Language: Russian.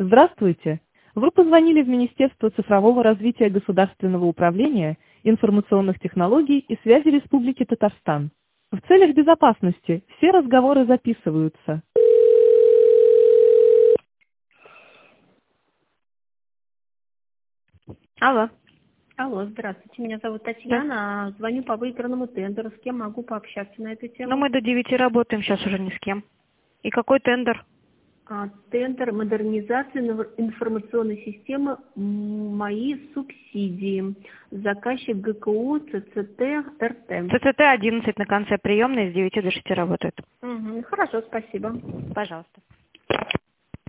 Здравствуйте. Вы позвонили в Министерство цифрового развития государственного управления, информационных технологий и связи Республики Татарстан. В целях безопасности все разговоры записываются. Алло. Алло, здравствуйте. Меня зовут Да. Татьяна. Звоню по выигранному тендеру. С кем могу пообщаться на эту Но тему? мы до 9 работаем, сейчас уже ни с кем. И какой тендер? Тендер модернизации информационной системы «Мои субсидии». Заказчик ГКУ ЦЦТ РТ. ЦЦТ 11 на конце приемной с 9 до 6 работает. Хорошо, спасибо. Пожалуйста.